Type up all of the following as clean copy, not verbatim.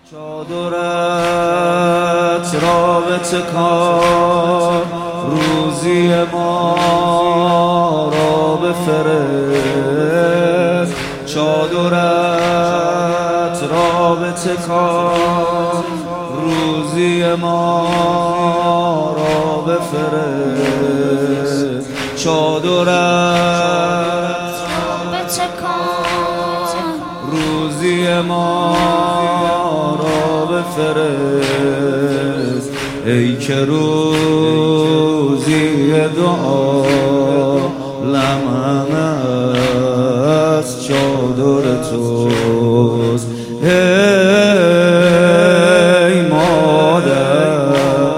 چادرت رابطه کار روزی ما را بفرست. چادرت رابطه کار روزی ما را بفرست. چادرت رابطه کار روزی ما را بفرست. ای که روزی دعا لمن از چادر توست. ای مادر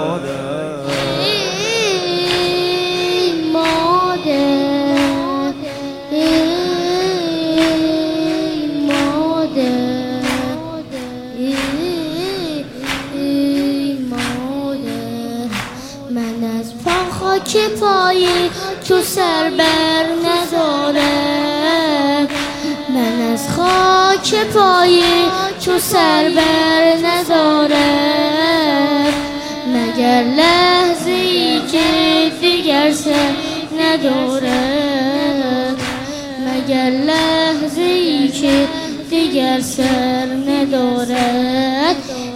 من از خاک پایی تو سر بر ندارم. من از خاک پایی تو سر بر ندارم. مگر لحظه ای که دیگر سر ندارم. مگر لحظه ای که دیگر سر ندارد.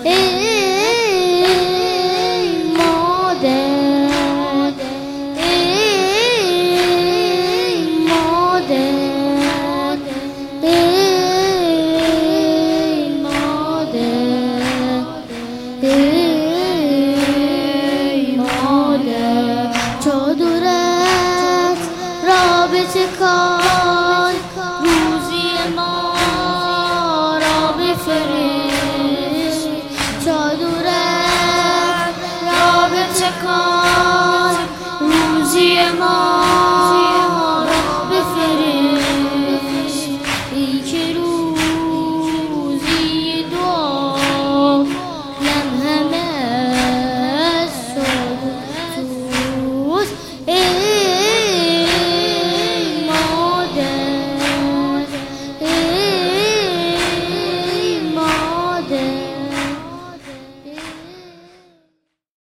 چادرت رابطه کن روزی ما را بفرست. چادرت رابطه کن روزی ما